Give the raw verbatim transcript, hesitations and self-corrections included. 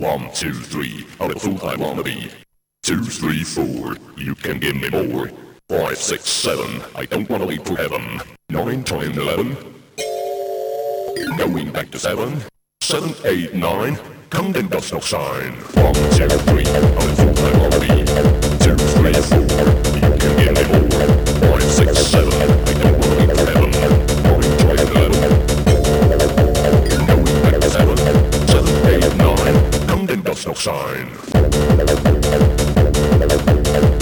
One, two, three, I'm a full-time wannabe. Two, three, four, you can give me more. Five, six, seven, I don't wanna leave for heaven. Nine, ten, eleven, going back to seven. Seven, eight, nine, come then does no sign. One, two, three, I'm a full-time wannabe. Two, three, four, you can give me more. Five, six, seven, I don't wanna leave for heaven. Nine, ten, eleven, going back to seven. Seven, eight, nine, come then does no sign.